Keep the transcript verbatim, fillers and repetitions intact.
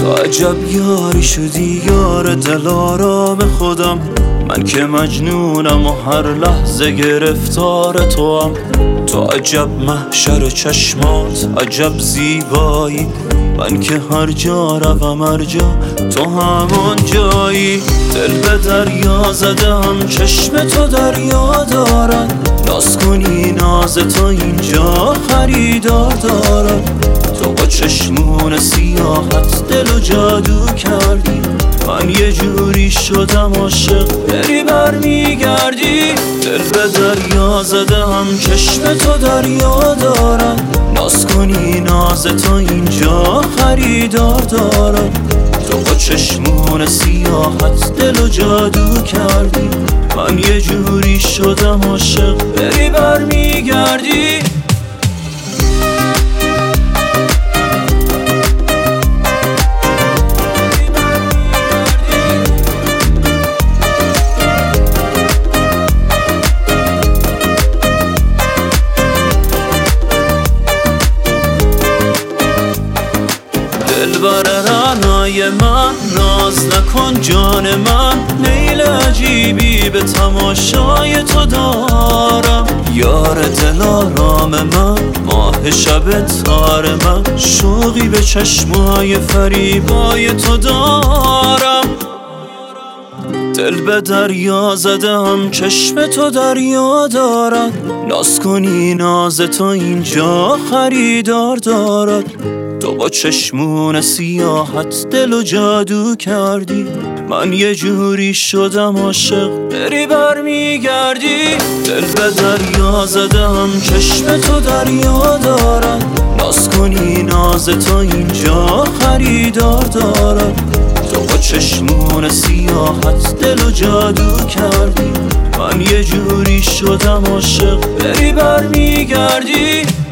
عجب یاری شدی یار دلارام خودم، من که مجنونم و هر لحظه گرفتار تو هم. تو عجب محشر چشمات، عجب زیبایی، من که هر جا روم هر جا تو همون جایی. دل به دریا زده هم چشم تو دریا دارد، ناز کنی ناز تو اینجا خریدار دارد. تو با چشمون سیاحت دل و جادو کردی، من یه جوری شدم عاشق بری بر میگردی. دل به دریا زده هم چشم تو دریا دارد، ناز کنی ناز تو اینجا خریدار دارد. تو با چشمون سیاحت دل و جادو کردی، من یه جوری شدم عاشق بری بر میگردی. دلبر رعنای من ناز نکن جان من، میل عجیبی به تماشای تو دارم. یار دلارام من، ماه شب تار من، شوقی به چشمای فریبای تو دارم. دل به دریا زده هم چشم تو دریا دارد، ناز کنی ناز تو اینجا خریدار دارد. تو با چشمون سیاحت دل و جادو کردی، من یه جوری شدم عاشق بری بر میگردی. دل به دریا زده هم چشم تو دریا دارد، ناز کنی ناز تو اینجا خریدار دارد. تو با چشمون سیاحت دل و جادو کردی، من یه جوری شدم عاشق بری بر میگردی.